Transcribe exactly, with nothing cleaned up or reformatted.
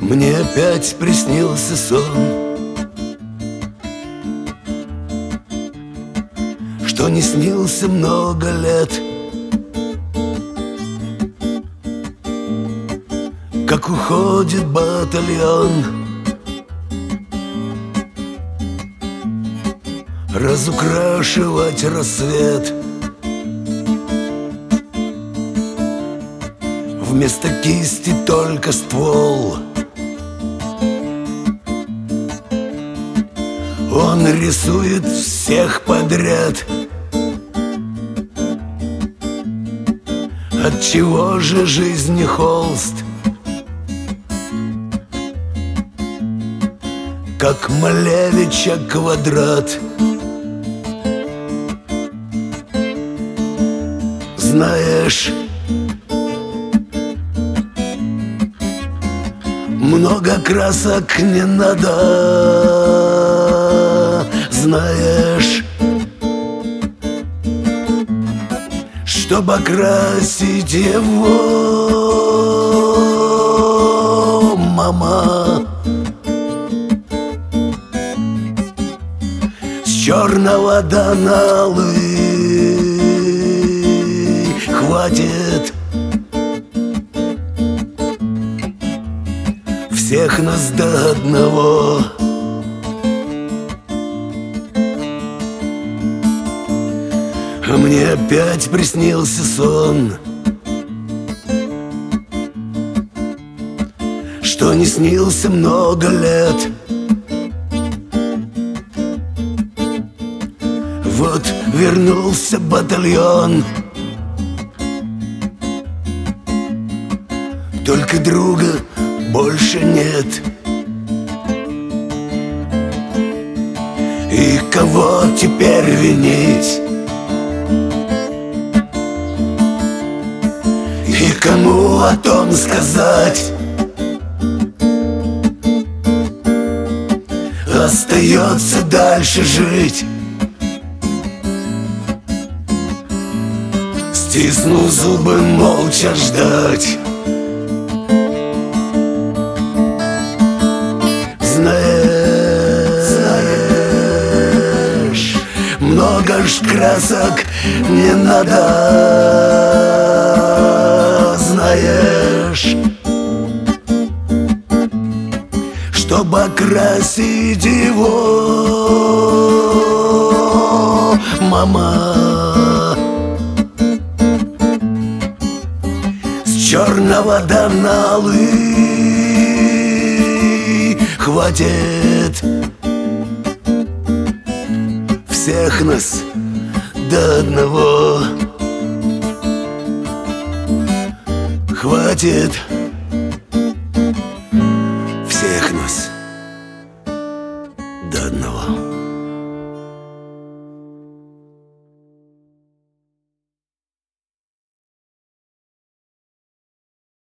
Мне опять приснился сон, что не снился много лет. Как уходит батальон, разукрашивать рассвет. Вместо кисти только ствол. Он рисует всех подряд. Отчего же жизнь не холст? Как Малевича квадрат. Знаешь, много красок не надо. Знаешь, чтоб окрасить его, мама, с черного до алый хватит. Всех нас до одного. А мне опять приснился сон, что не снился много лет. Вот вернулся батальон, только друга больше нет. И кого теперь винить? И кому о том сказать? Остается дальше жить, стиснув зубы, молча ждать. Знаешь, много ж красок не надо. Знаешь, чтоб окрасить его, мама, с черного до алый хватит. Всех нас до одного хватит. Всех нас до одного.